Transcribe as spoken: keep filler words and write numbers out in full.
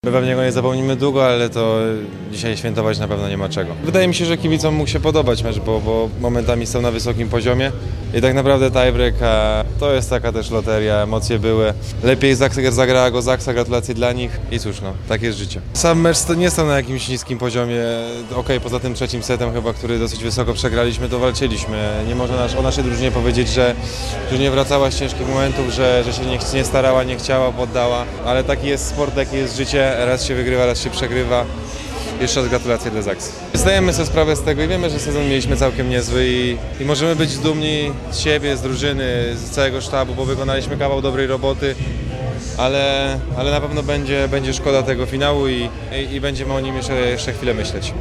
My pewnie go nie zapomnimy długo, ale to dzisiaj świętować na pewno nie ma czego. Wydaje mi się, że kibicom mógł się podobać mecz, bo, bo momentami są na wysokim poziomie i tak naprawdę tiebreak to jest taka też loteria, emocje były. Lepiej zagrała go Zaksa, gratulacje dla nich i cóż, no, tak jest życie. Sam mecz to nie stał na jakimś niskim poziomie, okej, okay, poza tym trzecim setem chyba, który dosyć wysoko przegraliśmy, to walczyliśmy. Nie można nas, o naszej drużynie powiedzieć, że, że nie wracała z ciężkich momentów, że, że się nie, nie starała, nie chciała, poddała, ale taki jest sport, takie jest życie. Raz się wygrywa, raz się przegrywa. Jeszcze raz gratulacje dla Zaksy. Zdajemy sobie sprawę z tego i wiemy, że sezon mieliśmy całkiem niezły i, i możemy być dumni z siebie, z drużyny, z całego sztabu, bo wykonaliśmy kawał dobrej roboty, ale, ale na pewno będzie, będzie szkoda tego finału i, i, i będziemy o nim jeszcze, jeszcze chwilę myśleć.